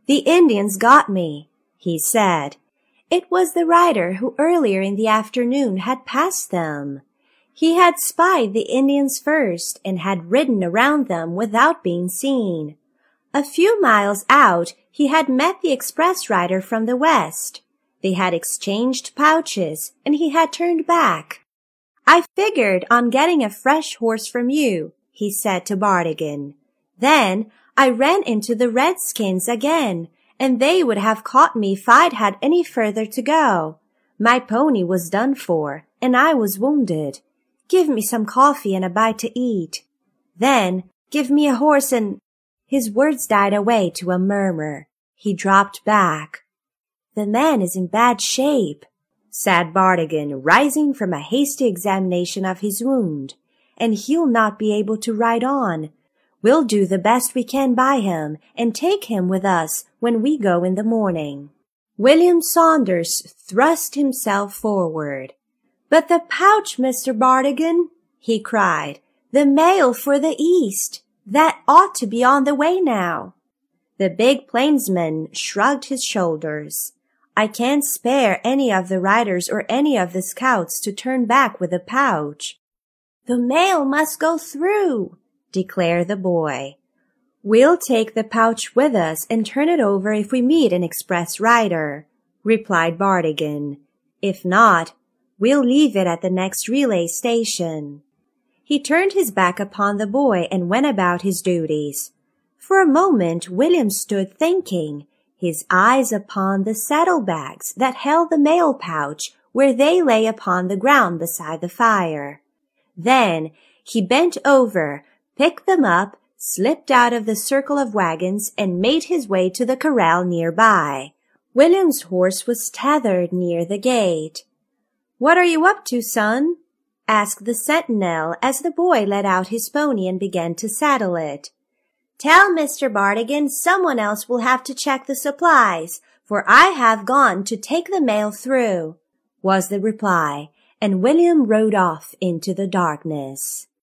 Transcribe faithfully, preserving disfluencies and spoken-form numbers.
"The Indians got me," he said. It was the rider who earlier in the afternoon had passed them. He had spied the Indians first and had ridden around them without being seen. A few miles out, he had met the express rider from the west. They had exchanged pouches, and he had turned back. "I figured on getting a fresh horse from you," he said to Bardigan. "Then I ran into the Redskins again, and they would have caught me if I'd had any further to go. My pony was done for, and I was wounded. Give me some coffee and a bite to eat. Then give me a horse and—" His words died away to a murmur. He dropped back. "The man is in bad shape," said Bardigan, rising from a hasty examination of his wound, "and he'll not be able to ride on. We'll do the best we can by him and take him with us when we go in the morning." William Saunders thrust himself forward. "But the pouch, Mister Bardigan," he cried. "The mail for the East. That ought to be on the way now." The big plainsman shrugged his shoulders. "I can't spare any of the riders or any of the scouts to turn back with a pouch." "The mail must go through," declared the boy. "We'll take the pouch with us and turn it over if we meet an express rider," replied Bardigan. "If not, we'll leave it at the next relay station." He turned his back upon the boy and went about his duties. For a moment William stood thinking, his eyes upon the saddlebags that held the mail pouch where they lay upon the ground beside the fire. Then he bent over, picked them up, slipped out of the circle of wagons, and made his way to the corral nearby. William's horse was tethered near the gate. "What are you up to, son?" asked the sentinel as the boy let out his pony and began to saddle it. "Tell Mister Bardigan someone else will have to check the supplies, for I have gone to take the mail through," was the reply, and William rode off into the darkness.